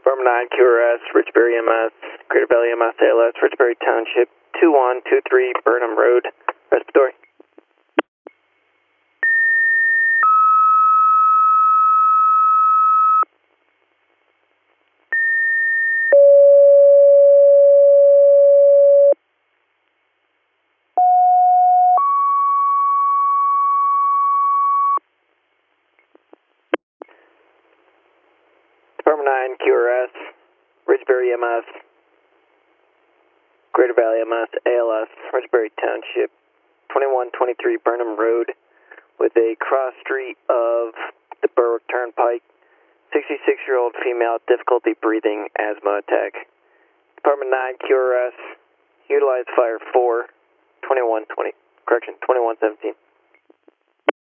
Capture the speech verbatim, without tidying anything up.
Department nine Q R S, Richbury M S, Greater Valley M S A L S, Richbury Township, two one two three Burnham Road, respiratory. Department nine Q R S, Richbury M S, Greater Valley M S A L S, Richbury Township, twenty-one twenty-three Burnham Road, with a cross street of the Berwick Turnpike, sixty-six-year-old female, difficulty breathing, asthma attack. Department nine Q R S, utilize fire four, twenty-one twenty, correction, twenty-one seventeen.